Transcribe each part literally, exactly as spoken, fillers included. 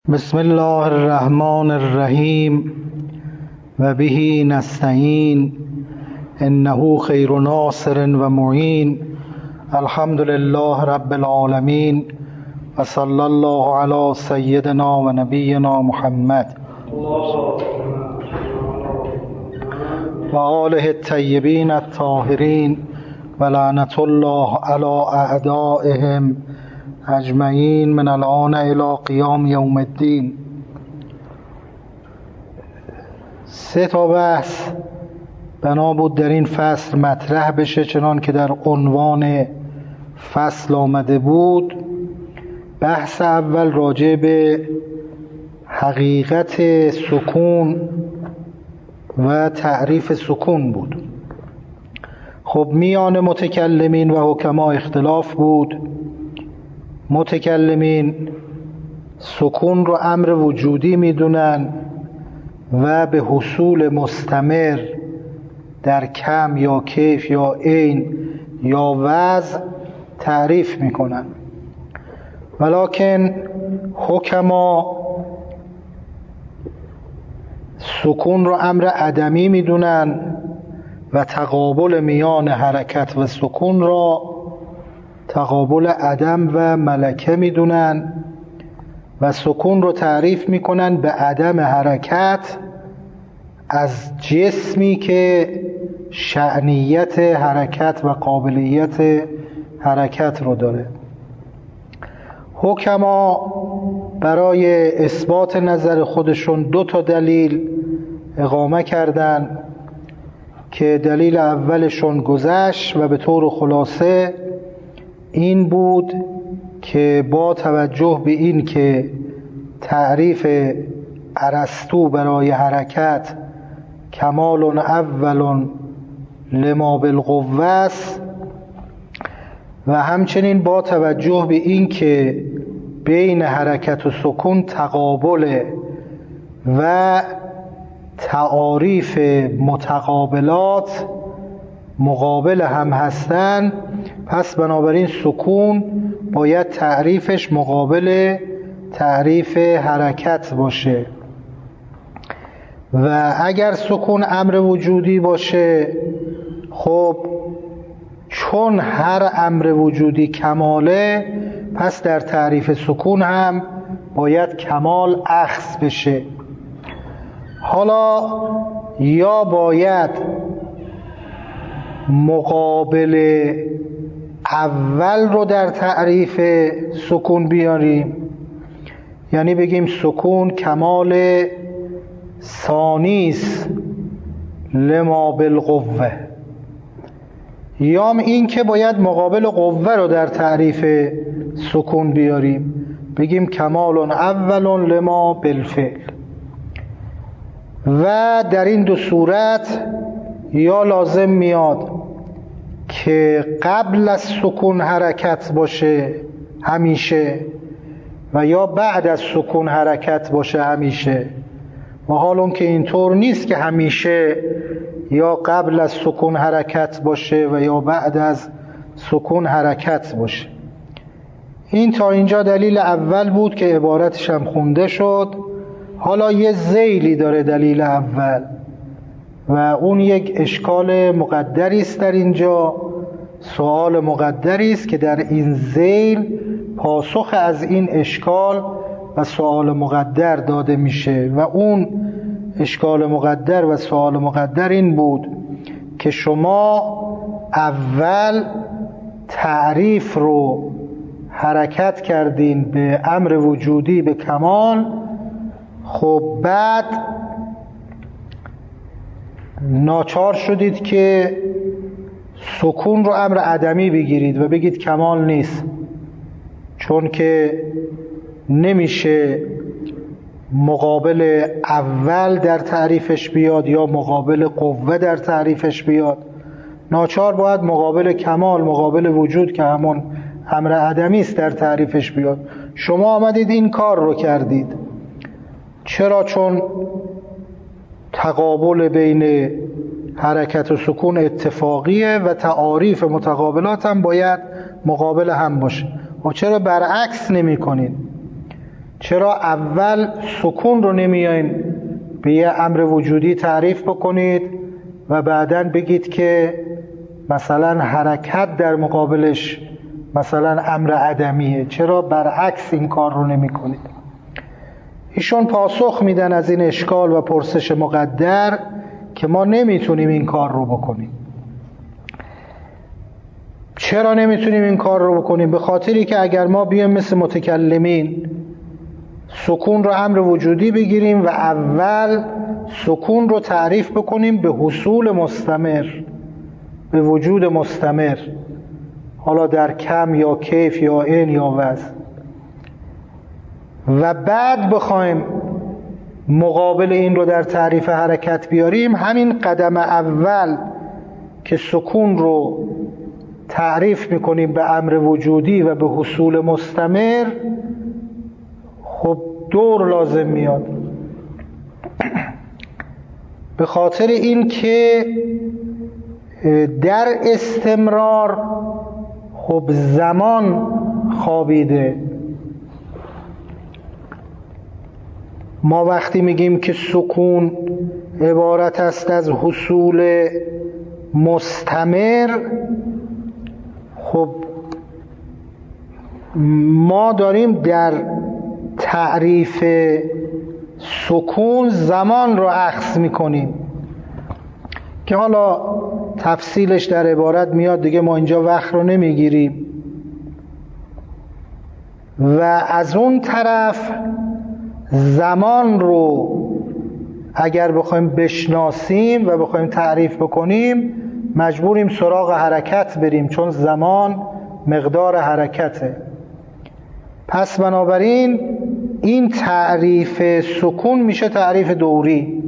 بسم الله الرحمن الرحیم و به نستعین انه خیر ناصر و معین. الحمد لله رب العالمین و صلی الله علی سیدنا و نبینا محمد و آله الطیبین الطاهرین و لعنت الله علی اعدائهم اجمعین من الان الی قیام یوم الدین. سه تا بحث بنا بود در این فصل مطرح بشه، چنان که در عنوان فصل آمده بود. بحث اول راجع به حقیقت سکون و تعریف سکون بود. خب میان متکلمین و حکما اختلاف بود. متکلمین سکون رو امر وجودی میدونن و به حصول مستمر در کم یا کیف یا عین یا وضع تعریف میکنن، ولکن حکما سکون رو امر عدمی میدونن و تقابل میان حرکت و سکون را تقابل عدم و ملکه میدونن و سکون رو تعریف میکنن به عدم حرکت از جسمی که شأنیت حرکت و قابلیت حرکت رو داره. حکما برای اثبات نظر خودشون دو تا دلیل اقامه کردن که دلیل اولشون گذشت و به طور خلاصه این بود که با توجه به این که تعریف ارسطو برای حرکت کمال اول لما بالقوه است و همچنین با توجه به این که بین حرکت و سکون تقابل و تعاریف متقابلات مقابل هم هستند، پس بنابراین سکون باید تعریفش مقابل تعریف حرکت باشه و اگر سکون امر وجودی باشه، خب چون هر امر وجودی کماله، پس در تعریف سکون هم باید کمال اخذ بشه. حالا یا باید مقابل اول رو در تعریف سکون بیاریم، یعنی بگیم سکون کمال ثانیس لما بالقوه، یا این که باید مقابل قوه رو در تعریف سکون بیاریم، بگیم کمال اول لما بالفعل. و در این دو صورت یا لازم میاد که قبل از سکون حرکت باشه همیشه و یا بعد از سکون حرکت باشه همیشه، و حال اون که اینطور نیست که همیشه یا قبل از سکون حرکت باشه و یا بعد از سکون حرکت باشه. این تا اینجا دلیل اول بود که عبارتش هم خونده شد. حالا یه ذیلی داره دلیل اول و اون یک اشکال مقدری است در اینجا، سوال مقدری است که در این ذیل پاسخ از این اشکال و سوال مقدر داده میشه و اون اشکال مقدر و سوال مقدر این بود که شما اول تعریف رو حرکت کردین به امر وجودی به کمال، خب بعد ناچار شدید که سکون رو امر عدمی بگیرید و بگید کمال نیست، چون که نمیشه مقابل اول در تعریفش بیاد یا مقابل قوه در تعریفش بیاد، ناچار باید مقابل کمال، مقابل وجود که همون امر عدمی است در تعریفش بیاد. شما آمدید این کار رو کردید. چرا؟ چون تقابل بین حرکت و سکون اتفاقیه و تعاریف متقابلات هم باید مقابل هم باشه. و چرا برعکس نمی کنین؟ چرا اول سکون رو نمیاین به یه امر وجودی تعریف بکنید و بعداً بگید که مثلا حرکت در مقابلش مثلا امر عدمیه؟ چرا برعکس این کار رو نمی کنید؟ ایشون پاسخ میدن از این اشکال و پرسش مقدر که ما نمیتونیم این کار رو بکنیم. چرا نمیتونیم این کار رو بکنیم؟ به خاطری که اگر ما بیایم مثل متکلمین سکون رو امر وجودی بگیریم و اول سکون رو تعریف بکنیم به حصول مستمر، به وجود مستمر، حالا در کم یا کیف یا عین یا وزن، و بعد بخوایم مقابل این رو در تعریف حرکت بیاریم، همین قدم اول که سکون رو تعریف میکنیم به امر وجودی و به حصول مستمر، خب دور لازم میاد. به خاطر این که در استمرار خب زمان خوابیده. ما وقتی میگیم که سکون عبارت است از حصول مستمر، خب ما داریم در تعریف سکون زمان رو اخذ میکنیم که حالا تفصیلش در عبارت میاد دیگه، ما اینجا وقت رو نمیگیریم. و از اون طرف زمان رو اگر بخوایم بشناسیم و بخوایم تعریف بکنیم مجبوریم سراغ حرکت بریم، چون زمان مقدار حرکته. پس بنابراین این تعریف سکون میشه تعریف دوری.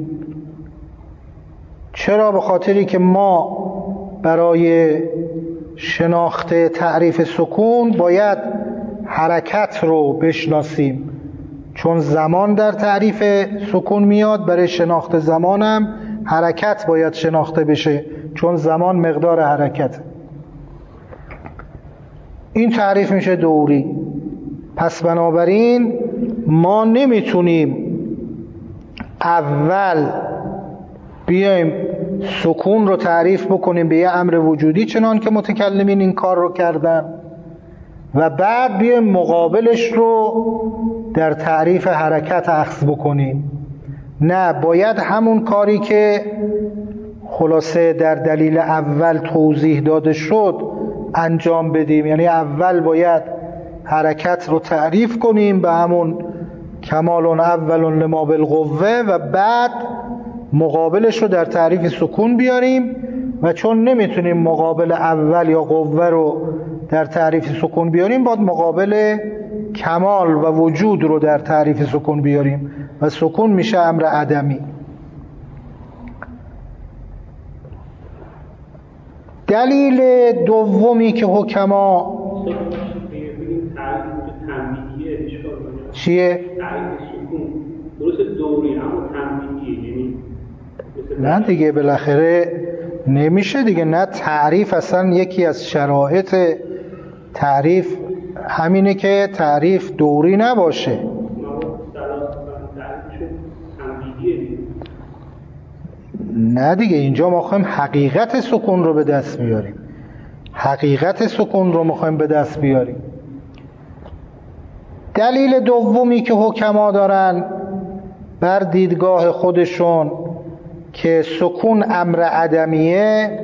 چرا؟ به خاطری که ما برای شناخت تعریف سکون باید حرکت رو بشناسیم، چون زمان در تعریف سکون میاد. برای شناخت زمانم حرکت باید شناخته بشه، چون زمان مقدار حرکت. این تعریف میشه دوری. پس بنابراین ما نمیتونیم اول بیایم سکون رو تعریف بکنیم به یه امر وجودی چنان که متکلمین این کار رو کردن و بعد بیایم مقابلش رو در تعریف حرکت اخذ بکنیم. نه، باید همون کاری که خلاصه در دلیل اول توضیح داده شد انجام بدیم. یعنی اول باید حرکت رو تعریف کنیم به همون کمال اول لما بالقوه و بعد مقابلش رو در تعریف سکون بیاریم. و چون نمیتونیم مقابل اول یا قوه رو در تعریف سکون بیاریم، باید مقابل کمال و وجود رو در تعریف سکون بیاریم و سکون میشه امر عدمی. دلیل دومی که حکما چیه؟ درست دوری اما تنبیهیه، یعنی نه دیگه بالاخره نمیشه دیگه. نه، تعریف اصلا یکی از شرایط تعریف همینه که تعریف دوری نباشه. نه دیگه، اینجا ما خواهیم حقیقت سکون رو به دست بیاریم. حقیقت سکون رو میخوایم به دست بیاریم. دلیل دومی که حکما دارن بر دیدگاه خودشون که سکون امر عدمیه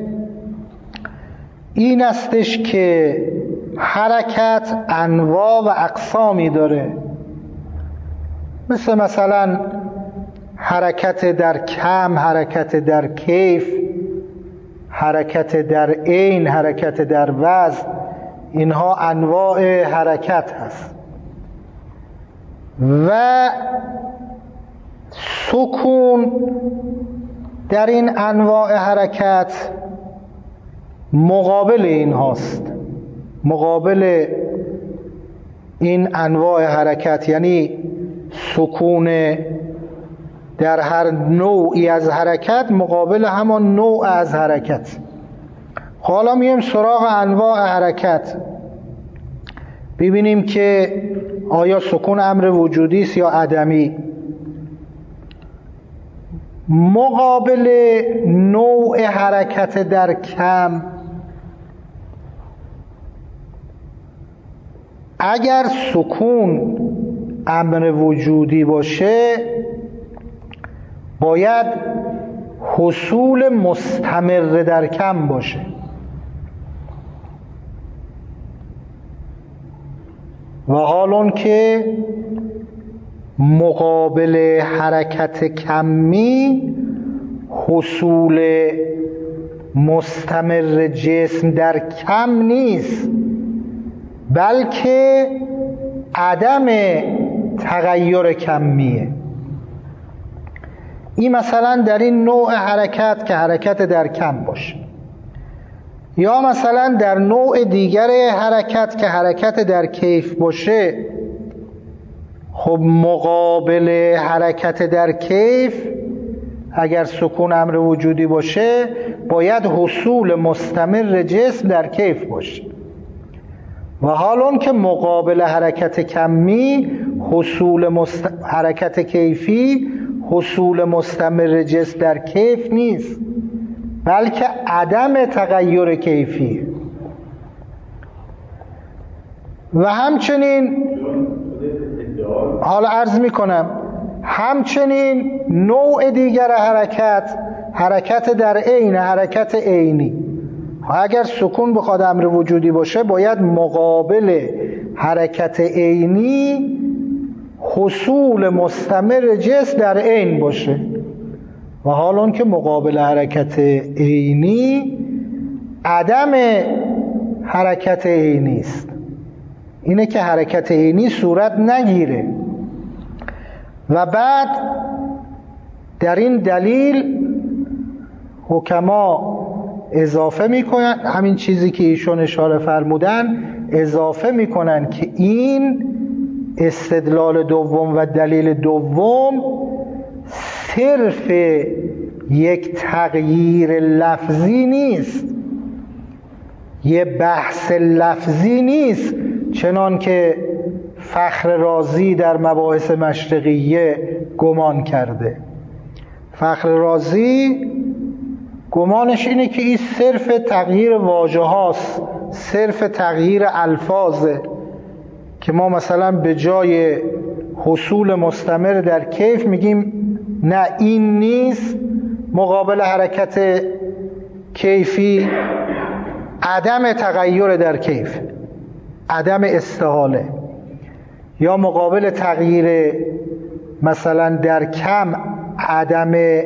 این استش که حرکت انواع و اقسامی داره، مثل مثلا حرکت در کم، حرکت در کیف، حرکت در عین، حرکت در وزن. اینها انواع حرکت هست و سکون در این انواع حرکت مقابل این هاست، مقابل این انواع حرکت. یعنی سکون در هر نوعی از حرکت مقابل همان نوع از حرکت. حالا میایم سراغ انواع حرکت. ببینیم که آیا سکون امر وجودی است یا عدمی. مقابل نوع حرکت در کم، اگر سکون امر وجودی باشه باید حصول مستمر در کم باشه. و حال اون که مقابل حرکت کمی حصول مستمر جسم در کم نیست، بلکه عدم تغییر کمیه. این مثلا در این نوع حرکت که حرکت در کم باشه، یا مثلا در نوع دیگر حرکت که حرکت در کیف باشه. خب مقابل حرکت در کیف اگر سکون امر وجودی باشه باید حصول مستمر جسم در کیف باشه. و حال اون که مقابل حرکت کمی حصول مست... حرکت کیفی حصول مستمر جسم در کیف نیست، بلکه عدم تغییر کیفی. و همچنین حالا عرض می کنم همچنین نوع دیگر حرکت، حرکت در عین، حرکت عینی. اگر سکون بخواد امر وجودی باشه باید مقابل حرکت عینی حصول مستمر جسم در عین باشه. و حال اون که مقابل حرکت عینی عدم حرکت عینی است، اینه که حرکت عینی صورت نگیره. و بعد در این دلیل حکما اضافه میکنن، همین چیزی که ایشون اشاره فرمودن اضافه میکنن که این استدلال دوم و دلیل دوم صرف یک تغییر لفظی نیست، یه بحث لفظی نیست، چنان که فخر رازی در مباحث مشرقیه گمان کرده. فخر رازی گمانش اینه که این صرف تغییر واژه هاست، صرف تغییر الفاظه، که ما مثلا به جای حصول مستمر در کیف میگیم نه این نیست، مقابل حرکت کیفی عدم تغییر در کیف، عدم استحاله. یا مقابل تغییر مثلا در کم عدم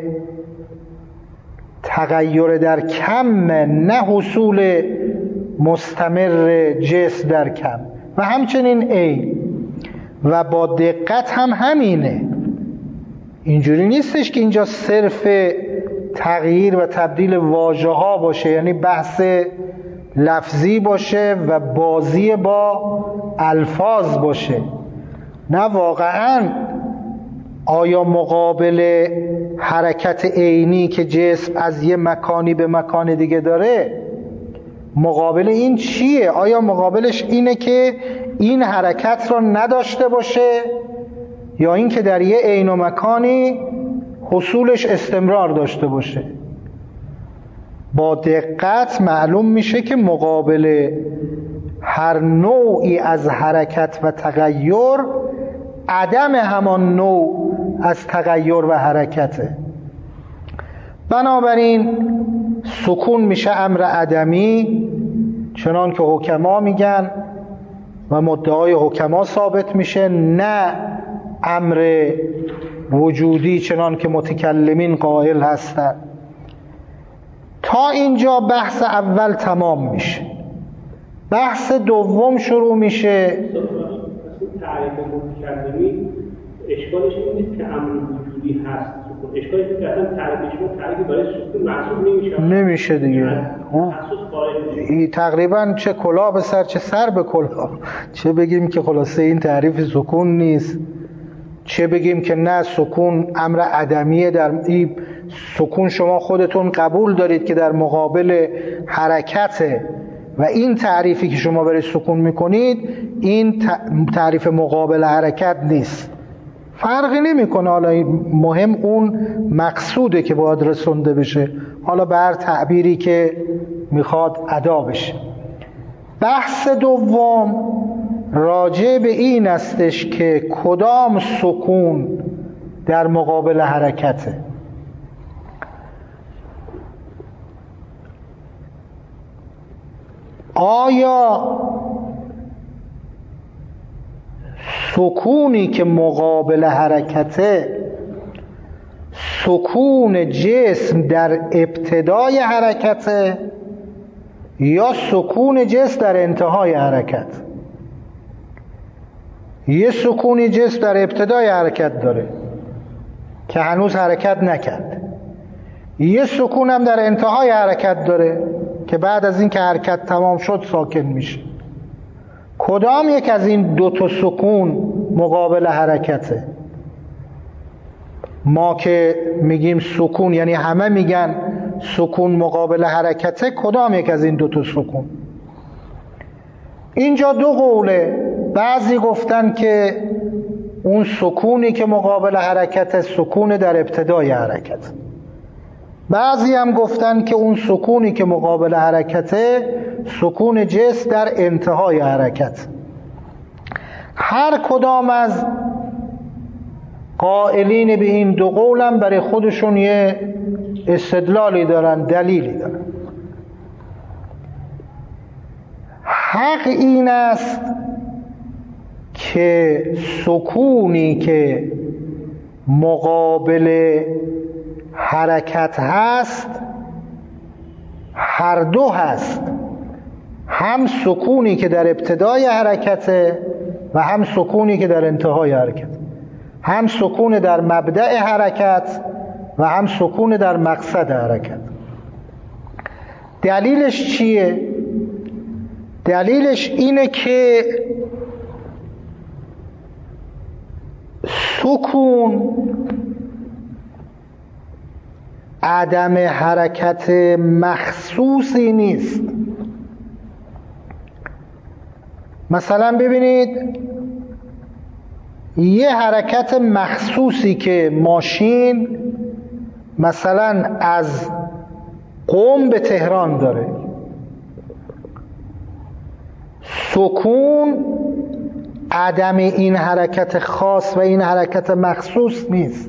تغییر در کم، نه حصول مستمر جسم در کم. و همچنین عین. و با دقت هم همینه، اینجوری نیستش که اینجا صرف تغییر و تبدیل واژه ها باشه، یعنی بحث لفظی باشه و بازی با الفاظ باشه. نه، واقعا آیا مقابل حرکت عینی که جسم از یه مکانی به مکان دیگه داره، مقابل این چیه؟ آیا مقابلش اینه که این حرکت رو نداشته باشه، یا این که در یه عین و مکانی حصولش استمرار داشته باشه؟ با دقت معلوم میشه که مقابل هر نوعی از حرکت و تغییر عدم همان نوع از تغییر و حرکته. بنابراین سکون میشه امر عدمی، چنان که حکما میگن و مدعای حکما ثابت میشه، نه امر وجودی چنان که متکلمین قائل هستند. تا اینجا بحث اول تمام میشه. بحث دوم شروع میشه. تعریف متکلمین اشکالش این نیست که امر وجودی هست، اشکالش اینه که اصلا تعریفش ما تعریفی برای سکون محسوب نمیشه. نمیشه دیگه. این تقریبا چه کلاه به سر چه سر به کلاه. چه بگیم که خلاصه این تعریف سکون نیست، چه بگیم که نه سکون امر عدمیه. در این سکون شما خودتون قبول دارید که در مقابل حرکته، و این تعریفی که شما برای سکون میکنید این تعریف مقابل حرکت نیست. فرقی نمیکنه، حالا مهم اون مقصوده که باید رسونده بشه، حالا بر تعبیری که میخواد ادا بشه. بحث دوم راجع به این استش که کدام سکون در مقابل حرکته. آیا سکونی که مقابل حرکته سکون جسم در ابتدای حرکته یا سکون جسم در انتهای حرکت؟ یه سکونی جسم در ابتدای حرکت داره که هنوز حرکت نکرد، یه سکون هم در انتهای حرکت داره که بعد از این که حرکت تمام شد ساکن میشه. کدام یک از این دو تا سکون مقابل حرکته؟ ما که میگیم سکون یعنی همه میگن سکون مقابل حرکته، کدام یک از این دو تا سکون؟ اینجا دو قوله. بعضی گفتن که اون سکونی که مقابل حرکت سکون در ابتدای حرکت، بعضی هم گفتن که اون سکونی که مقابل حرکته سکون جسم در انتهای حرکت. هر کدام از قائلین به این دو قولم برای خودشون یه استدلالی دارن، دلیلی دارن. حق این است که سکونی که مقابل حرکت هست هر دو هست، هم سکونی که در ابتدای حرکته و هم سکونی که در انتهای حرکت، هم سکون در مبدأ حرکت و هم سکون در مقصد حرکت. دلیلش چیه؟ دلیلش اینه که سکون عدم حرکت مخصوصی نیست. مثلا ببینید یه حرکت مخصوصی که ماشین مثلا از قم به تهران داره، سکون عدم این حرکت خاص و این حرکت مخصوص نیست،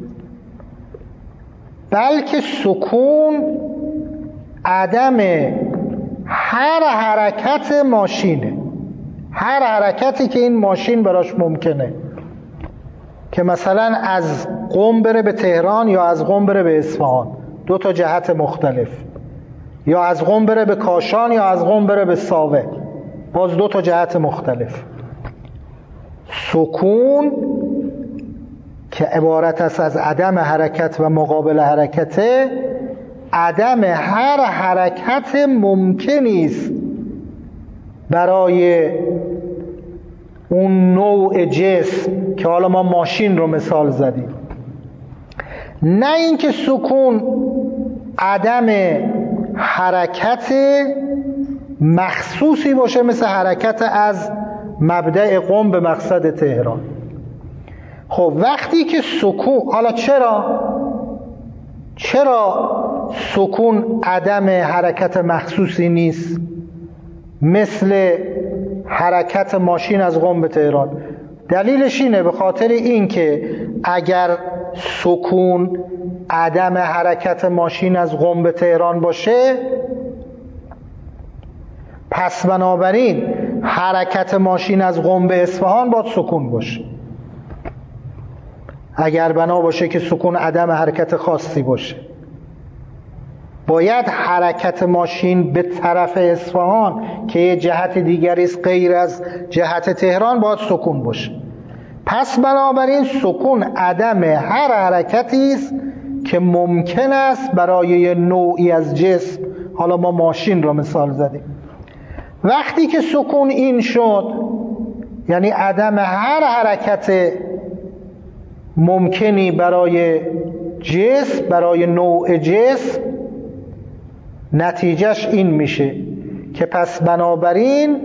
بلکه سکون عدم هر حرکت ماشینه، هر حرکتی که این ماشین براش ممکنه، که مثلا از قم بره به تهران یا از قم بره به اصفهان، دو تا جهت مختلف، یا از قم بره به کاشان یا از قم بره به ساوه، باز دو تا جهت مختلف. سکون که عبارت است از عدم حرکت و مقابل حرکته، عدم هر حرکت ممکنی است برای اون نوع جسم که حالا ما ماشین رو مثال زدیم. نه اینکه سکون عدم حرکت مخصوصی باشه مثل حرکت از مبدأ قم به مقصد تهران. خب وقتی که سکون، حالا چرا چرا سکون عدم حرکت مخصوصی نیست مثل حرکت ماشین از قم به تهران؟ دلیلش اینه، به خاطر این که اگر سکون عدم حرکت ماشین از قم به تهران باشه، پس بنابراین حرکت ماشین از قم به اصفهان باید سکون باشه. اگر بنا باشه که سکون عدم حرکت خاصی باشه، باید حرکت ماشین به طرف اصفهان که یه جهت دیگری است غیر از جهت تهران باید سکون باشه. پس بنابراین سکون عدم هر حرکتی است که ممکن است برای یه نوعی از جسم، حالا ما ماشین را مثال زدیم. وقتی که سکون این شد، یعنی عدم هر حرکت ممکنی برای جسم، برای نوع جسم، نتیجهش این میشه که پس بنابراین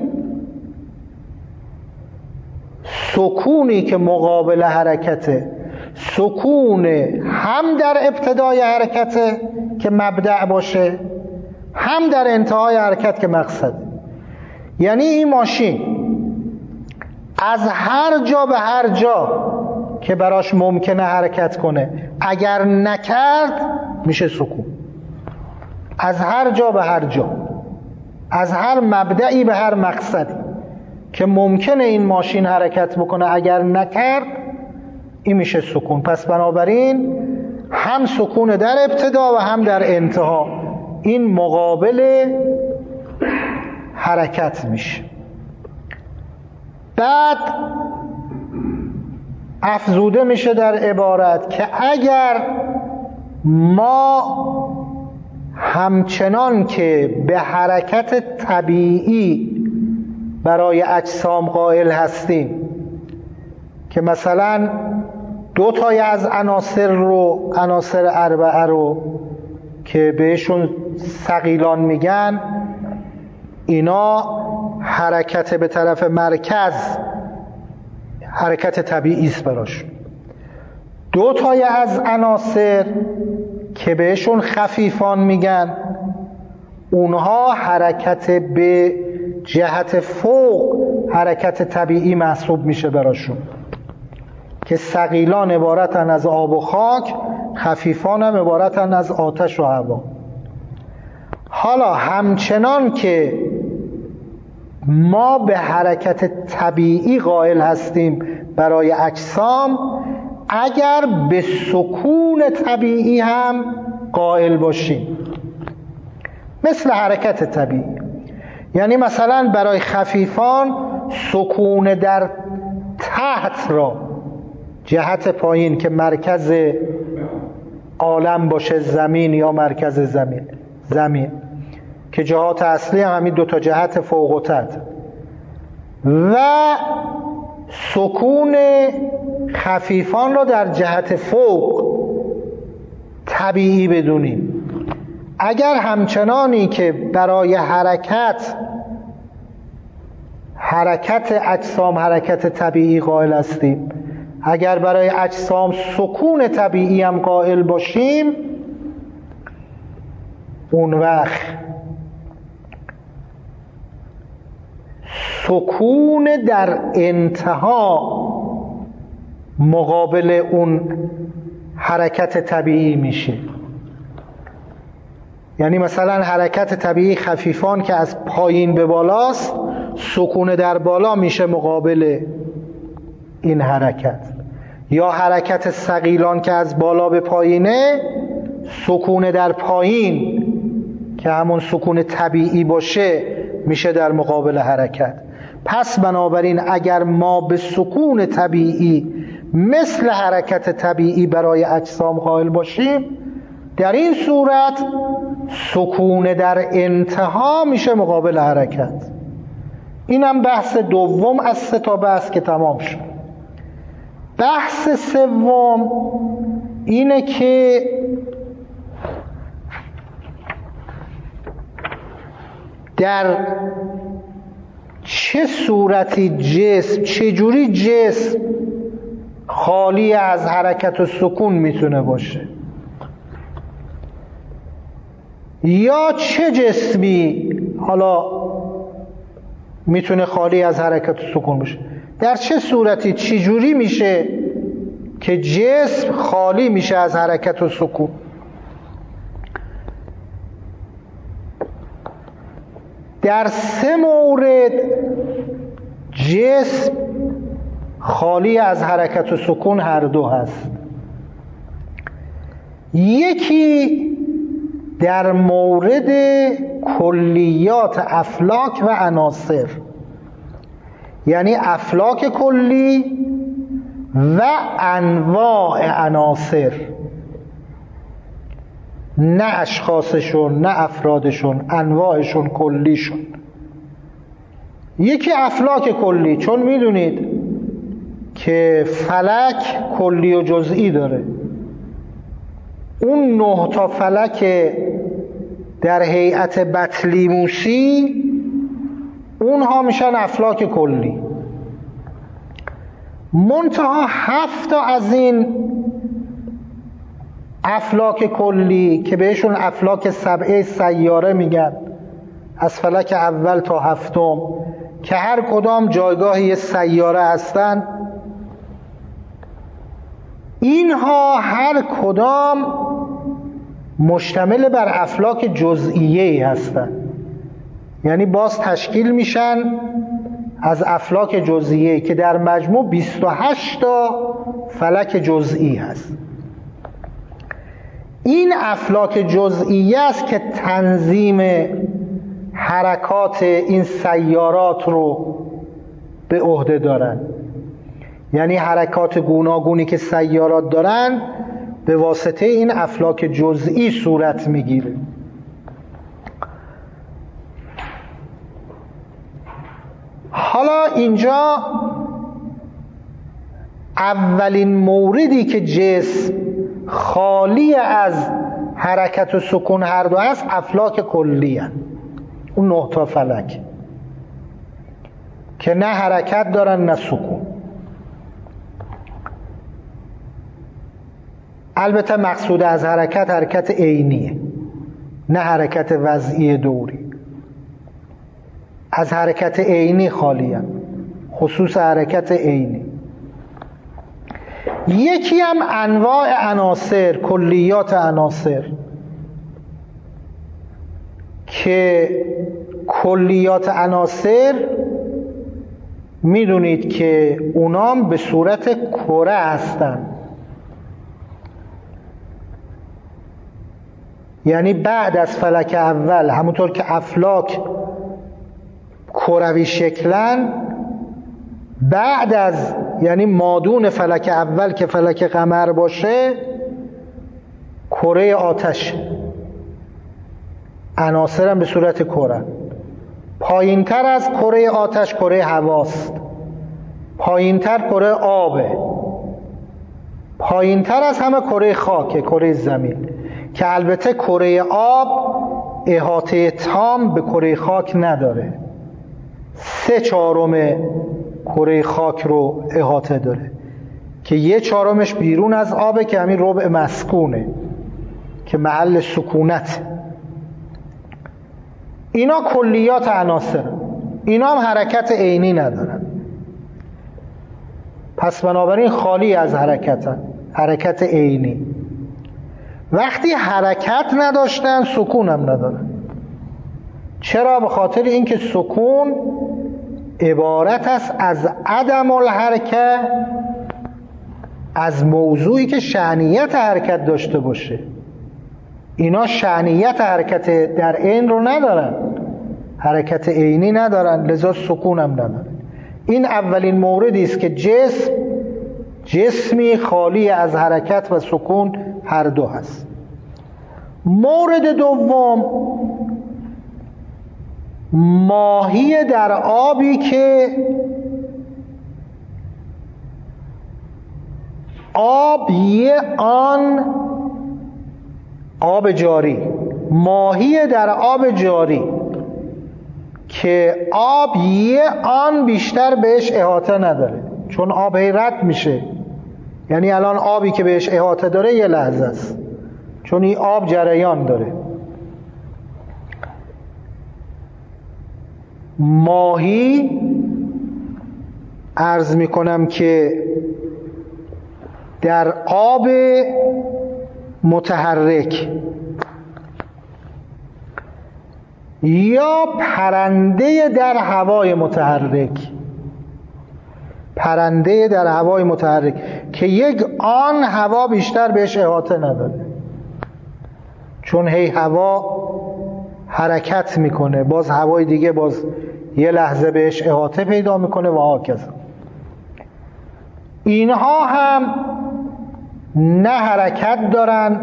سکونی که مقابل حرکته، سکون هم در ابتدای حرکته که مبدأ باشه، هم در انتهای حرکت که مقصد. یعنی این ماشین از هر جا به هر جا که براش ممکنه حرکت کنه، اگر نکرد میشه سکون. از هر جا به هر جا، از هر مبدئی به هر مقصدی که ممکنه این ماشین حرکت بکنه، اگر نکرد این میشه سکون. پس بنابراین هم سکون در ابتدا و هم در انتها، این مقابل حرکت میشه. بعد افزوده میشه در عبارت که اگر ما همچنان که به حرکت طبیعی برای اجسام قائل هستیم، که مثلا دو تای از عناصر رو، عناصر اربعه رو که بهشون ثقیلان میگن، اینا حرکت به طرف مرکز حرکت طبیعی است براشون. دو تای از عناصر که بهشون خفیفان میگن، اونها حرکت به جهت فوق حرکت طبیعی محسوب میشه براشون، که ثقیلان عبارتن از آب و خاک، خفیفان هم عبارتن از آتش و هوا. حالا همچنان که ما به حرکت طبیعی قائل هستیم برای اجسام، اگر به سکون طبیعی هم قائل باشیم، مثل حرکت طبیعی، یعنی مثلا برای خفیفان سکون در تحت را، جهت پایین که مرکز عالم باشه زمین یا مرکز زمین، زمین که جهات اصلی هم همین دو تا جهت فوق و تحت، و سکون خفیفان را در جهت فوق طبیعی بدونیم. اگر همچنانی که برای حرکت حرکت اجسام حرکت طبیعی قائل هستیم، اگر برای اجسام سکون طبیعی هم قائل باشیم، اون وقت سکون در انتها مقابل اون حرکت طبیعی میشه. یعنی مثلا حرکت طبیعی خفیفان که از پایین به بالاست، سکون در بالا میشه مقابل این حرکت. یا حرکت ثقیلان که از بالا به پایینه، سکون در پایین که همون سکون طبیعی باشه میشه در مقابل حرکت. پس بنابراین اگر ما به سکون طبیعی مثل حرکت طبیعی برای اجسام قائل باشیم، در این صورت سکون در انتها میشه مقابل حرکت. اینم بحث دوم از سه تا بحث که تمام شد. بحث سوم اینه که در چه صورتی جسم، چجوری جسم خالی از حرکت و سکون میتونه باشه، یا چه جسمی حالا میتونه خالی از حرکت و سکون باشه. در چه صورتی چجوری میشه که جسم خالی میشه از حرکت و سکون؟ در سه مورد جسم خالی از حرکت و سکون هر دو هست. یکی در مورد کلیات افلاک و عناصر، یعنی افلاک کلی و انواع عناصر، نه اشخاصشون نه افرادشون، انواعشون کلیشون. یکی افلاک کلی، چون میدونید که فلک کلی و جزئی داره. اون نه تا فلک در هیئت بطلیموسی اونها میشن افلاک کلی. منتها هفت تا از این افلاک کلی که بهشون افلاک سبعه سیاره میگن، از فلک اول تا هفتم، که هر کدام جایگاه یه سیاره هستن، اینها هر کدام مشتمل بر افلاک جزئیه هستن، یعنی باز تشکیل میشن از افلاک جزئیه که در مجموع بیست و هشت تا فلک جزئی هست. این افلاک جزئیه است که تنظیم حرکات این سیارات رو به عهده دارن، یعنی حرکات گوناگونی که سیارات دارن به واسطه این افلاک جزئی صورت میگیره. حالا اینجا اولین موردی که جسم خالی از حرکت و سکون هر دو است افلاک کلی هست، اون نه تا فلک که نه حرکت دارن نه سکون. البته مقصود از حرکت حرکت عینیه، نه حرکت وضعی دوری. از حرکت عینی خالی هست، خصوص حرکت عینی. یکی هم انواع عناصر، کلیات عناصر، که کلیات عناصر میدونید که اونام به صورت کره هستن، یعنی بعد از فلک اول همونطور که افلاک کروی شکلن، بعد از یعنی مادون فلک اول که فلک قمر باشه کره آتش، عناصر هم به صورت کره. پایین تر از کره آتش کره هواست، پایین تر کره آبه، پایین تر از همه کره خاکه، کره زمین، که البته کره آب احاطه تام به کره خاک نداره، سه چهارم کره خاک رو احاطه داره که یه چهارمش بیرون از آبه که همین ربع مسکونه که محل سکونت. اینا کلیات عناصر، اینا هم حرکت عینی ندارن، پس بنابراین خالی از حرکتن، حرکت عینی. وقتی حرکت نداشتن سکون هم ندارن. چرا؟ به خاطر اینکه سکون عبارت است از عدم الحرکه، از موضوعی که شأنیت حرکت داشته باشه. اینا شأنیت حرکت در عین رو ندارن، حرکت عینی ندارن، لذا سکون هم ندارن. این اولین موردی است که جسم جسمی خالی از حرکت و سکون هر دو هست. مورد دوم، ماهی در آبی که آب یه آن آب جاری، ماهی در آب جاری که آب یه آن بیشتر بهش احاطه نداره، چون آب هی رد میشه. یعنی الان آبی که بهش احاطه داره یه لحظه است، چون این آب جریان داره. ماهی عرض میکنم که در آب متحرک یا پرنده در هوای متحرک، پرنده در هوای متحرک که یک آن هوا بیشتر بهش احاطه نداره، چون هی هوا حرکت میکنه، باز هوای دیگه باز یه لحظه بهش احاطه پیدا میکنه و هاکذا. اینها هم نه حرکت دارن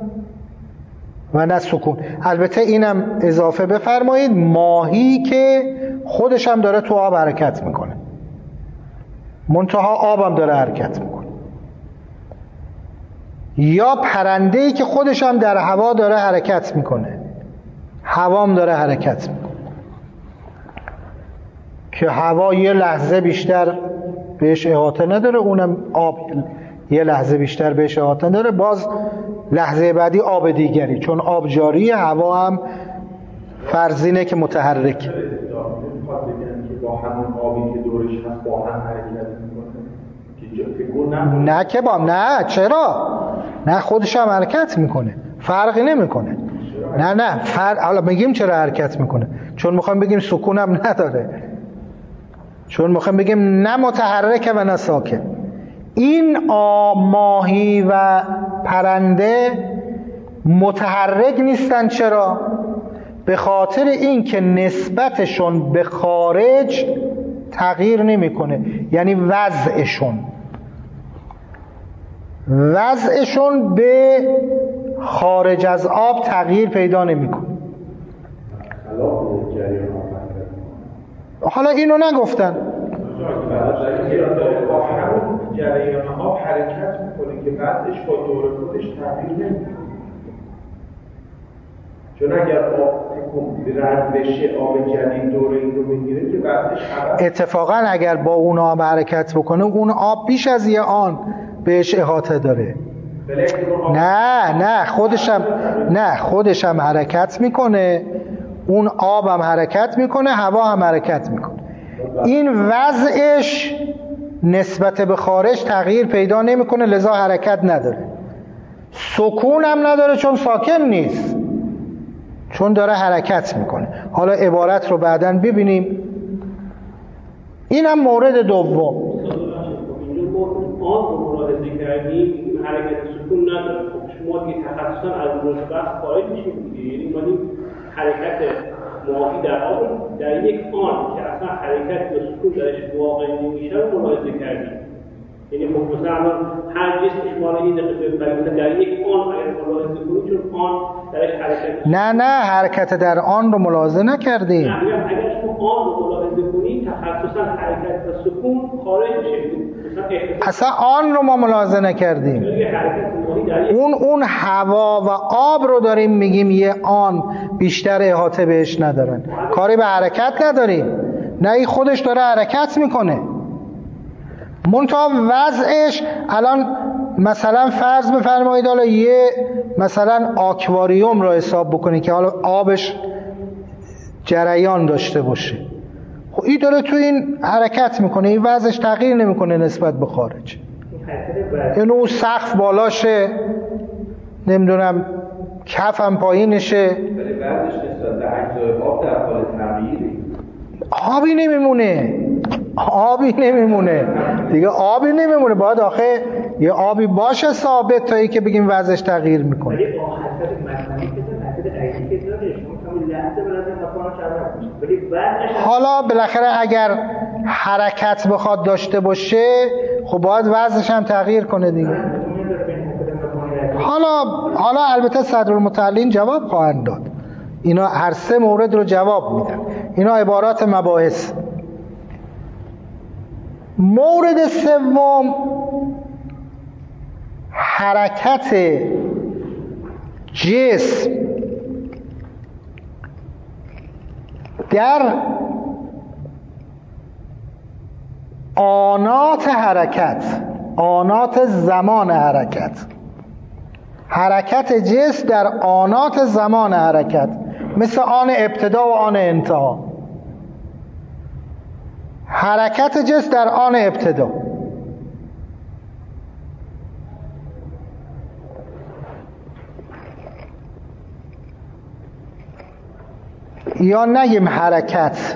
و نه سکون. البته اینم اضافه بفرمایید، ماهی که خودش هم داره تو آب حرکت میکنه، منتها آب هم داره حرکت میکنه، یا پرنده‌ای که خودش هم در هوا داره حرکت میکنه، هوام داره حرکت میکنه. که هوا یه لحظه بیشتر بهش احاطه نداره، اونم آب یه لحظه بیشتر بهش احاطه نداره، باز لحظه بعدی آب دیگری، چون آب جاری، هوا هم فرضینه که متحرک. با همون آبی که دورش هست با هم حرکت میکنه؟ نه که با نه چرا؟ نه خودش هم حرکت میکنه، فرقی نمیکنه. نه نه فرق، حالا میگیم چرا حرکت میکنه، چون میخوایم بگیم سکون هم نداره، چون میخوایم بگیم نه متحرکه و نه ساکن. این ماهی و پرنده متحرک نیستن. چرا؟ به خاطر این که نسبتشون به خارج تغییر نمیکنه، یعنی وضعشون وضعشون به خارج از آب تغییر پیدا نمیکنه. حالا اینو نگفتن. با همون جریان آب حرکت میکنه که بعدش با دور خودش تغییر نمیکنه. چون اگر آب رد بشه، آب جدید دوره این رو بگیره که بعدش اتفاقا اگر با اون آب حرکت بکنه، اون آب بیش از یه آن بهش احاطه داره. نه نه خودشم نه خودشم حرکت میکنه، اون آب هم حرکت میکنه، هوا هم حرکت میکنه. این وضعش نسبت به خارج تغییر پیدا نمیکنه، لذا حرکت نداره. سکون هم نداره چون ساکن نیست، چون داره حرکت میکنه. حالا عبارت رو بعداً ببینیم. این هم مورد دوم. آن رو ملاحظه کردیم حرکت سکون نداره. شما دیگه تخصصاً از مشبخ خارج میشید دیگه، یعنی ما این حرکت ماهی در آب در یک آن که اصلا حرکت و سکون درش واقع نمیشه رو ملاحظه کردیم. یعنی خب مثلا هر جسم شما رو یه دقیقه ببرید در یک آن اگر ملاحظه کنید، چون آن درش حرکت نه نه حرکت در آن رو ملاحظه نکردیم. نه اگر اگر شما آن رو ملاحظه کنید تخصصا حرکت و سکون خارج میشه. اصلا آن رو ما ملاحظه نکردیم. اون اون هوا و آب رو داریم میگیم یه آن بیشتر احاطه بهش ندارن، کاری به حرکت نداریم. نه این خودش داره حرکت میکنه، منتها وضعش الان مثلا فرض بفرمایید حالا یه مثلا آکواریوم رو حساب بکنید که حالا آبش جریان داشته باشه. خب این داره تو این حرکت میکنه، این وضعش تغییر نمیکنه نسبت به خارج. یعنی اون سقف بالاشه، نمیدونم کفم پایینشه، ولی وضعش نسبت به اجزای آب در حال تغییره. آبی نمیمونه، آبی نمیمونه دیگه، آبی نمیمونه. باید آخه یه آبی باشه ثابت تا ای که بگیم وضعش تغییر میکنه. ولی حرکت مکانی که حرکت عینی که داره، شما همون لحظه برای مکان شرط میشه. ولی بعدش حالا بالاخره اگر حرکت بخواد داشته باشه، خب باید وضعش هم تغییر کنه دیگه. حالا حالا البته صدرالمتعلین جواب خواهند داد. اینا هر سه مورد رو جواب میدن. اینا عبارات مباحث. مورد سوم حرکت جسم در آنات حرکت، آنات زمان حرکت، حرکت جسم در آنات زمان حرکت، مثل آن ابتدا و آن انتها. حرکت جسم در آن ابتدا، یا نگیم حرکت،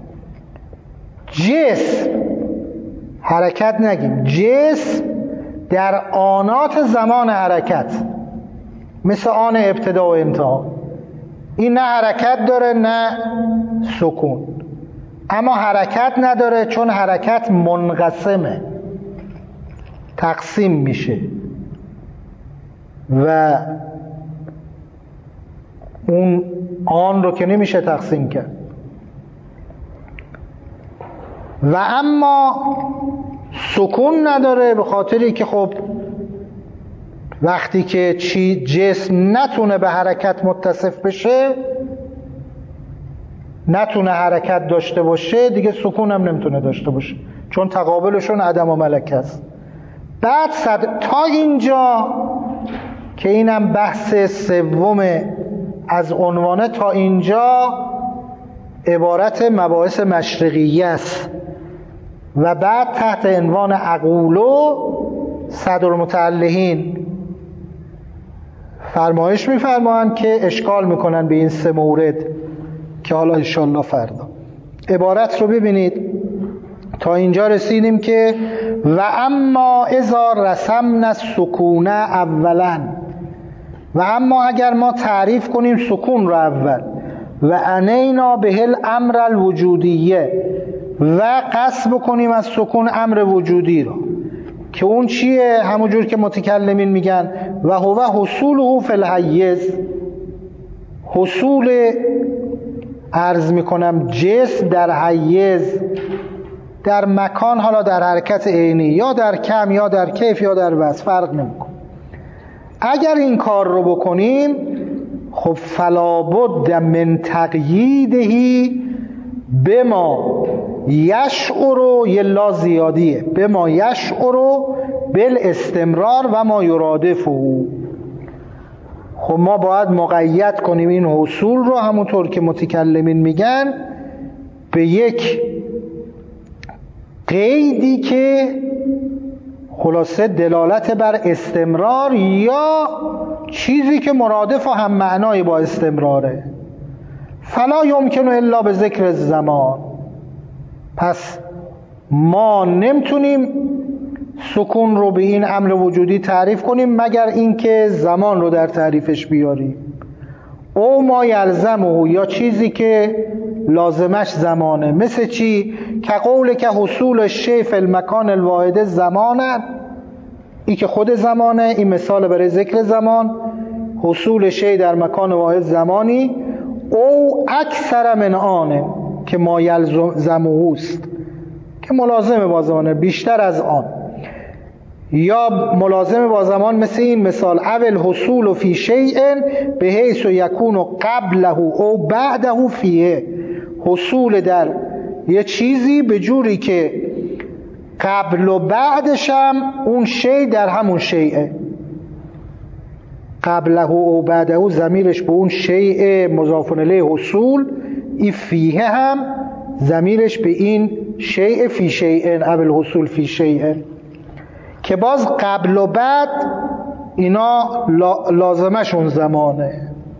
جسم، حرکت نگیم، جسم در آنات زمان حرکت، مثل آن ابتدا و انتها. این نه حرکت داره نه سکون، اما حرکت نداره چون حرکت منقسمه، تقسیم میشه و اون آن رو که نمیشه تقسیم کرد. و اما سکون نداره به خاطری که خب وقتی که چی جسم نتونه به حرکت متصف بشه، نتونه حرکت داشته باشه، دیگه سکون هم نمیتونه داشته باشه، چون تقابلشون عدم و ملکه است. بعد صد... تا اینجا که اینم بحث سوم از عنوانه، تا اینجا عبارت مباحث مشرقیه است و بعد تحت عنوان عقولو صدرالمتعلقین فرمایش میفرمایند که اشکال میکنن به این سه مورد که حالا انشالله فردا. عبارت رو ببینید. تا اینجا رسیدیم که و اما اذا رسمنا السکون اولا، و اما اگر ما تعریف کنیم سکون رو اول، و انینا به الامر الوجودیه، و قصد بکنیم از سکون امر وجودی رو، که اون چیه؟ همونجور که متکلمین میگن و هو حصوله فی الحیز، حصول عرض میکنم جسم در حیز، در مکان، حالا در حرکت عینی یا در کم یا در کیف یا در وصف فرق نمیکنه. اگر این کار رو بکنیم خب فلا بد من تقییدهی بما یشعر، یه لا زیادیه، بما یشعر بالاستمرار و ما یرادفه. خب ما باید مقید کنیم این حصول رو، همونطور که متکلمین میگن، به یک قیدی که خلاصه دلالت بر استمرار یا چیزی که مرادف و هم معنای با استمراره. فلا یمکن الا به ذکر زمان. پس ما نمیتونیم سکون رو به این امر وجودی تعریف کنیم مگر اینکه زمان رو در تعریفش بیاریم. او ما یلزمه، یا چیزی که لازمش زمانه. مثل چی؟ که قول که حصول شیء فی المکان الواحد زمانه، ای که خود زمانه، این مثال برای ذکر زمان. حصول شیء در مکان واحد زمانی، او اکثر من آنه، که ما یلزمه است، که ملازم با زمانه، بیشتر از آن، یا ملازم با زمان. مثل این مثال اول حصول فی شیء به حیث یکون قبله او بعده فیه، حصول در یه چیزی به جوری که قبل و بعدش هم اون شیء در همون شیء. قبله او بعده ضمیرش به اون شیء مضاف الیه حصول، این فیه هم ضمیرش به این شیء فی شیء، اول حصول فی شیء، که باز قبل و بعد اینا لازمشون زمانه.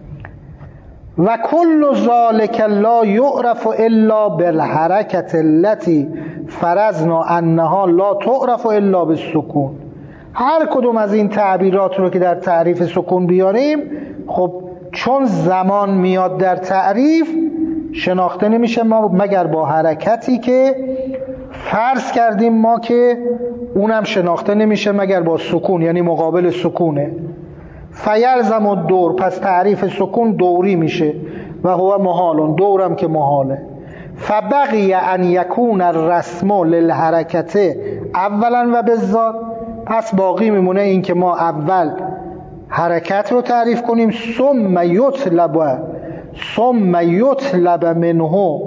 و کل ذالک لا یعرف الا بالحرکت التي فرضنا انها لا تعرف الا بالسکون. هر کدوم از این تعبیرات رو که در تعریف سکون بیاریم، خب چون زمان میاد در تعریف، شناخته نمیشه ما مگر با حرکتی که فرض کردیم ما، که اونم شناخته نمیشه مگر با سکون، یعنی مقابل سکونه. فیلزم الدور، پس تعریف سکون دوری میشه. و هو محال، دورم که محاله. فبقی ان یکون الرسم للحرکت اولا و بالذات، پس باقی میمونه این که ما اول حرکت رو تعریف کنیم، ثم یطلب ثم یطلب منه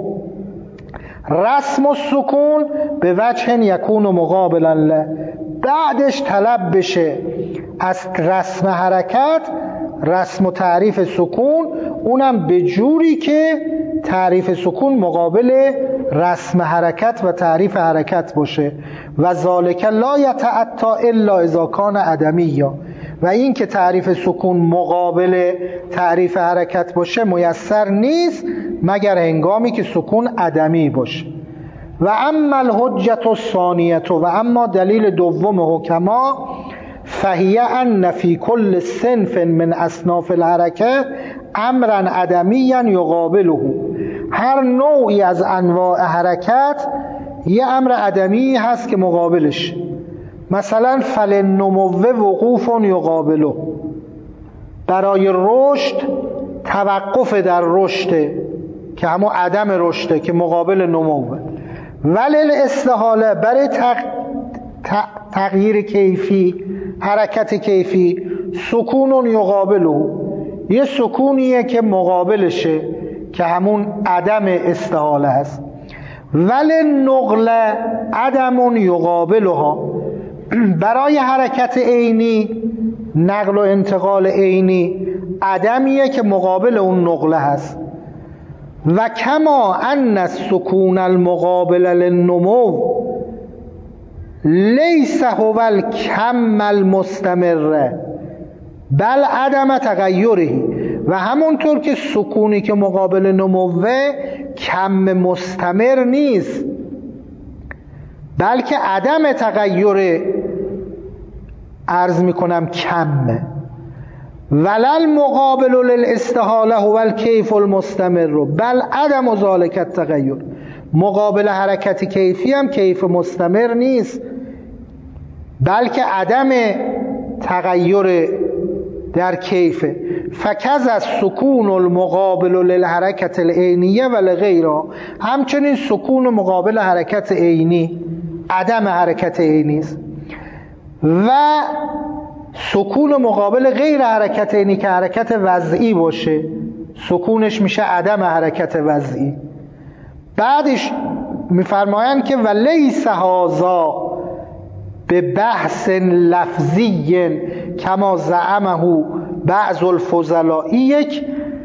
رسم و سکون به وجه یکون مقابلا له، بعدش طلب بشه از رسم حرکت رسم و تعریف سکون، اونم به جوری که تعریف سکون مقابل رسم حرکت و تعریف حرکت باشه. و ذالک لا یتأتی الا اذا کان عدمیا، و این که تعریف سکون مقابل تعریف حرکت باشه میسر نیست مگر هنگامی که سکون عدمی باشه. و اما الحجت الثانیه، و اما دلیل دوم حکما، فهی ان فی کل صنف من اصناف الحرکه امرا عدمیا یقابله، هر نوعی از انواع حرکت یه امر عدمی هست که مقابلش. مثلا فلنمو وقوف یقابله، برای رشد توقف در رشده که همون عدم رشده که مقابل نموه. ولل استحاله، برای تق... تغییر کیفی، حرکت کیفی، سکون یقابله، یه سکونیه که مقابلشه که همون عدم استحاله هست. ولی نقل عدم یقابلها، برای حرکت عینی، نقل و انتقال عینی عدمیه که مقابل اون نقله هست. و کما ان السکون المقابل للنمو لیس هو الکم المستمر بل عدم تغیره، و همونطور که سکونی که مقابل نموه کم مستمر نیست بلکه عدم تغییر عرض میکنم کمه. ولل مقابل للاستحاله هو الکیف المستمر بل عدم ذالک التغیر، مقابل حرکت کیفی هم کیف مستمر نیست بلکه عدم تغییر در کیفه. فکز از سکون المقابل للحرکت العینیه و لغیرها، همچنین سکون مقابل حرکت عینی عدم حرکت عینی است و سکون مقابل غیر حرکت عینی که حرکت وضعی باشه سکونش میشه عدم حرکت وضعی. بعدش میفرمایند که ولیس هذا به بحث لفظی کما زعمه بعض الفضلاء، یک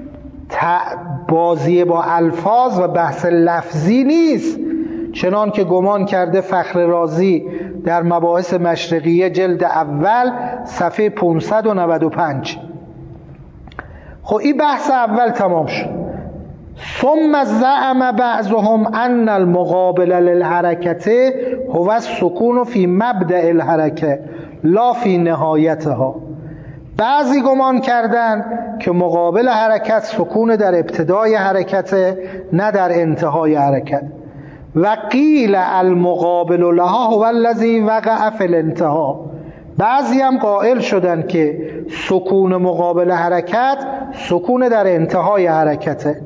بازی با الفاظ و بحث لفظی نیست چنان که گمان کرده فخر رازی در مباحث مشرقیه جلد اول صفحه پانصد و نود و پنج. خب این بحث اول تمام شد. ثم زعم بعضهم ان المقابل للحرکت هو السکون فی مبدأ الحرکه لا فی نهایتها، بعضی گمان کردن که مقابل حرکت سکون در ابتدای حرکت نه در انتهای حرکت. و قیل المقابل لها هو الذی وقع فی الانتها، بعضی هم قائل شدن که سکون مقابل حرکت سکون در انتهای حرکته.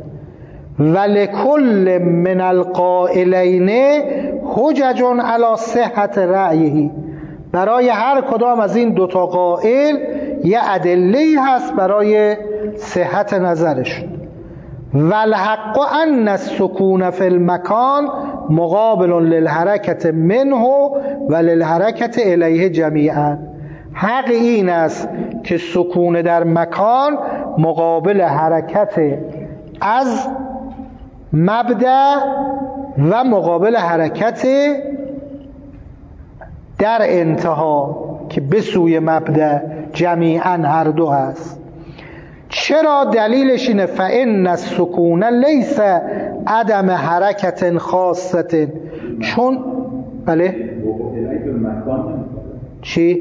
ولکل من القائلین حجج علی صحت رأیه، برای هر کدام از این دوتا قائل یه ادله‌ای هست برای صحت نظرش. والحق ان السکون فی المکان مقابل للحرکت منه و للحرکت الیه جمیعا، حق این است که سکون در مکان مقابل حرکت از مبدأ و مقابل حرکت در انتها که به سوی مبدأ جمیعا هر دو هست. چرا؟ دلیلش اینه فإن السکون لیس عدم حرکت خاصه، چون بله چی؟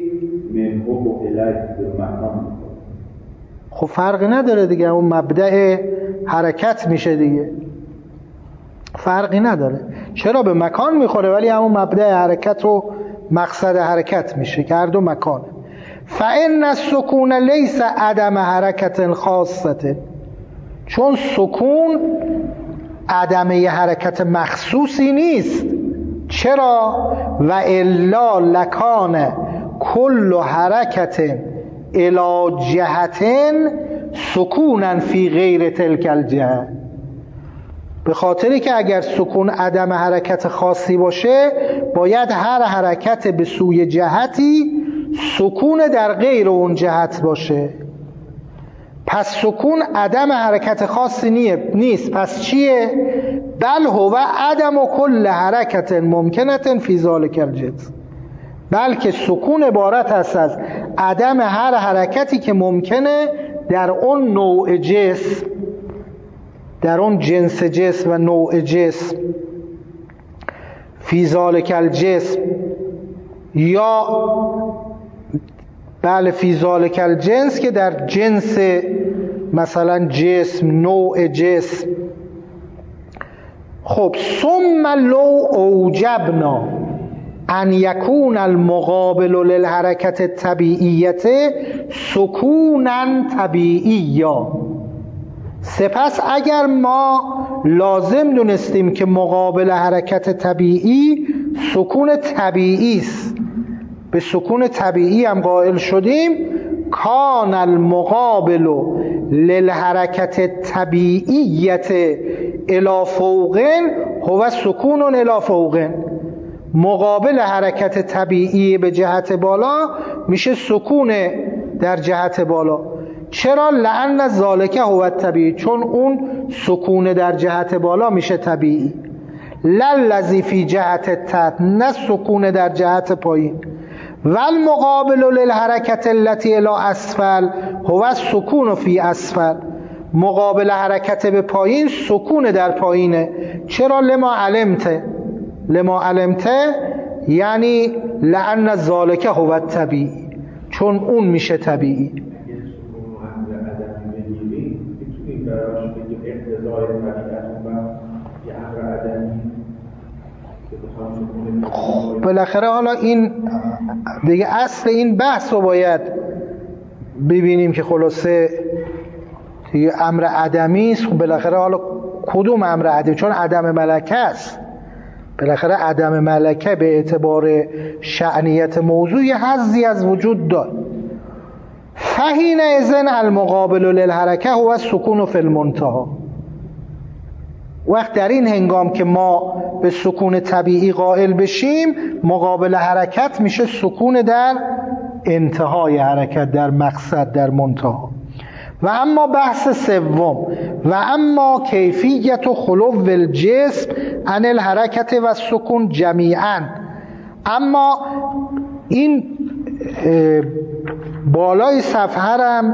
خب فرقی نداره دیگه، اون مبدأ حرکت میشه دیگه، فرقی نداره. چرا؟ به مکان میخوره ولی همون مبدأ حرکت و مقصد حرکت میشه که هر دو مکانه. فإن السکون لیس عدم حرکت خاصه، چون سکون عدم یه حرکت مخصوصی نیست. چرا؟ و الا لکان کل حرکت الی جهت سکونا فی غیر تلک الجهه، به خاطری که اگر سکون عدم حرکت خاصی باشه باید هر حرکت به سوی جهتی سکون در غیر اون جهت باشه. پس سکون عدم حرکت خاصی نیست. پس چیه؟ بل هو عدم کل حرکت ممکنت فی ذالک الجنس، بلکه سکون عبارت است از عدم هر حرکتی که ممکنه در اون نوع جسم، در اون جنس جسم و نوع جسم، فی ذالک الجسم، یا بله فی ذالک الجنس که در جنس مثلا جسم، نوع جسم. خب ثم لو اوجبنا ان یکون المقابل للحرکت الطبیعیت سکونا طبیعیا، سپس اگر ما لازم دونستیم که مقابل حرکت طبیعی سکون طبیعی است، به سکون طبیعی هم قائل شدیم، کان المقابل للحرکت طبیعیت الی فوق هو سکون الی فوق. مقابل حرکت طبیعی به جهت بالا میشه سکون در جهت بالا. چرا؟ لأن ذالک هو الطبیعی، چون اون سکون در جهت بالا میشه طبیعی. للذی فی جهت تحت، نه سکون در جهت پایین. والمقابل للحرکت التي الی اسفل هو السکون فی اسفل. مقابل حرکت به پایین سکون در پایینه. چرا؟ لما علمت، لما علمت یعنی لأن ذالک هو الطبیعی، چون اون میشه طبیعی. بالاخره حالا این دیگه اصل این بحث رو باید ببینیم که خلاصه دیگه امر عدمی است. بالاخره حالا کدوم امر عدمی؟ چون عدم ملکه است. بالاخره عدم ملکه به اعتبار شأنیت موضوع یه حظی از وجود داره. فحین اذن المقابل للحرکه هو السکون فی المنتهى. وقت در این هنگام که ما به سکون طبیعی قائل بشیم، مقابل حرکت میشه سکون در انتهای حرکت، در مقصد، در منتها. و اما بحث سوم، و اما کیفیت و خلو الجسم عن الحرکت و سکون جمیعا. اما این بالای صفحه هم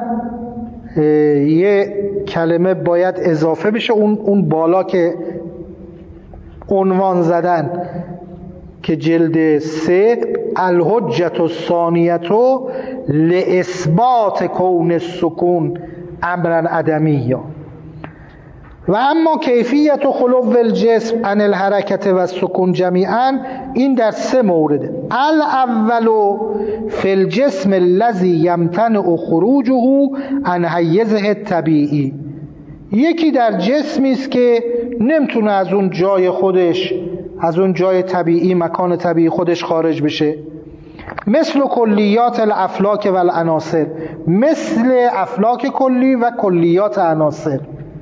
یه کلمه باید اضافه بشه، اون اون بالا که عنوان زدن که جلد سه، الحجت الثانیه لاثبات کون السکون امرا عدمی. و اما کیفیت و خلو الجسم عن الحرکت و السکون جمیعا، این در سه مورده. الاول فی الجسم الذی یمتنع خروجه عن حیزه الطبیعی. یکی در جسمی است که نمیتونه از اون جای خودش، از اون جای طبیعی، مکان طبیعی خودش خارج بشه. مثل کلیات الافلاک و العناصر، مثل افلاک کلی و کلیات عناصر.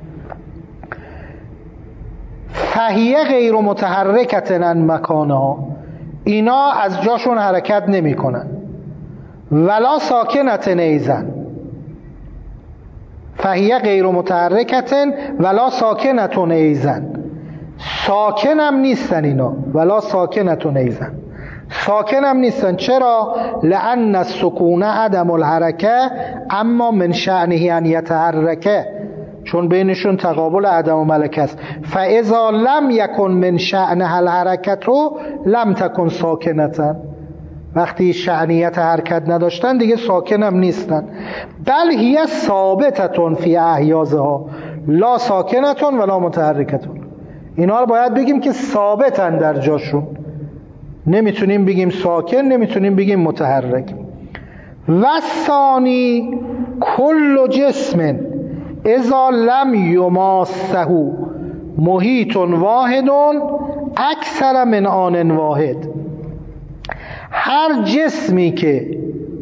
فهیه غیر متحرکتن عن مکانها، اینا از جاشون حرکت نمی کنن. ولا ساکنتن ایزن، فهیه غیر متحرکتن ولا ساکنتن ایزن، ساکن هم نیستن اینا. ولا ساکنتن ایزن، ساکن هم نیستن. چرا؟ لأن السکون عدم الحرکه اما من شأنه ان یتحرکه، چون بینشون تقابل عدم و ملکه است. فاذا لم یکن من شأنها الحرکت لم تکن ساکنتن. وقتی شأنیت حرکت نداشتن دیگه ساکن هم نیستن. بل هی ثابتتون فی احیازها لا ساکنتون ولا متحرکتون. اینا رو باید بگیم که ثابتن در جاشون، نمیتونیم بگیم ساکن، نمیتونیم بگیم متحرک. و ثانی کل جسم اذا لم یماسه محیط واحد اکثر من آن واحد. هر جسمی که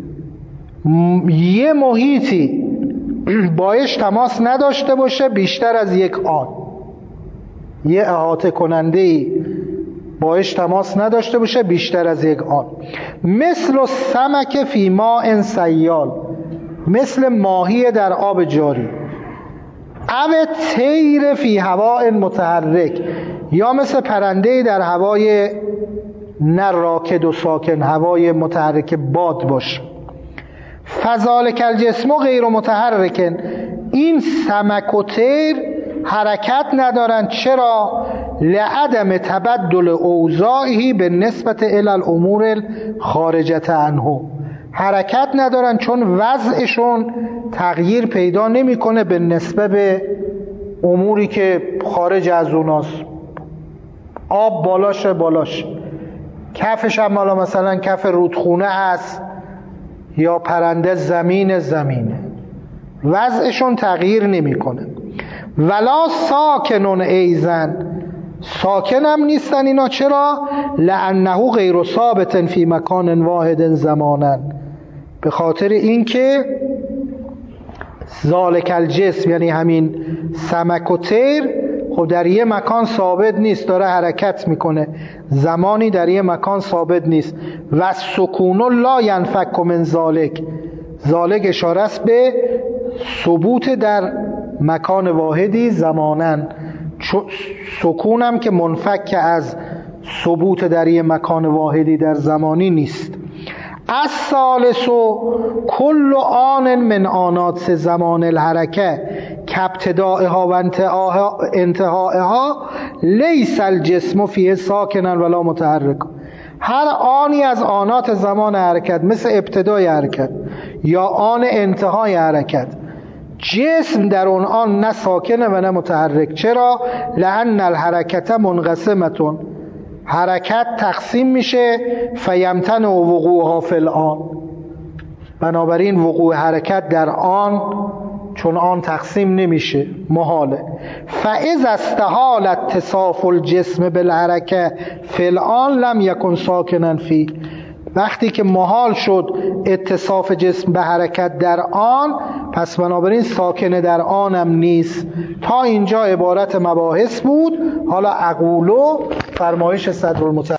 یه محیطی باش تماس نداشته باشه بیشتر از یک آن، یه احاطه کننده‌ای باش تماس نداشته باشه بیشتر از یک آن. مثل سمک فی ماء سیال، مثل ماهی در آب جاری. او طیر فی هواء متحرک، یا مثل پرنده در هوای نه راکد و ساکن، هوای متحرک باد باشه. فذالک الجسم غیر متحرکن، این سمک و طیر حرکت ندارن. چرا؟ لعدم تبدل اوضاعه به نسبت الی الامور خارجه عنه. حرکت ندارن چون وضعشون تغییر پیدا نمیکنه به نسبت به اموری که خارج از اوناست. آب بالاشه بالاش، کفش هم حالا مثلا کف رودخونه هست، یا پرنده زمین زمینه، وضعشون تغییر نمیکنه. ولا ساکنون ایزن، ساکن هم نیستن اینا. چرا؟ لانه غیر ثابت فی مکان واحد زمانا، به خاطر اینکه ذالک الجسم یعنی همین سمک و طیر خب در یه مکان ثابت نیست، داره حرکت میکنه، زمانی در یه مکان ثابت نیست. و سکون لا ینفک من ذالک، ذالک اشاره است به ثبوت در مکان واحدی زمانن، سکونم که منفک از ثبوت در یه مکان واحدی در زمانی نیست. از ثالثو کل آن من آنات زمان الحرکه کابتدائها و انتهائها لیس الجسم فیه ساکنا ولا متحرک. هر آنی از آنات زمان حرکت مثل ابتدای حرکت یا آن انتهای حرکت، جسم در اون آن نه ساکنه و نه متحرک. چرا؟ لأن الحرکت منقسمتون، حرکت تقسیم میشه، فیمتن و وقوعها فی الآن، بنابراین وقوع حرکت در آن چون آن تقسیم نمیشه محاله. فاذا استحال اتصاف الجسم بالحرکه فی الآن لم یکن ساکنا فی، وقتی که محال شد اتصاف جسم به حرکت در آن، پس بنابراین ساکنه در آنم نیست. تا اینجا عبارت مباحث بود. حالا اقولو فرمایش صدرالمتحرک.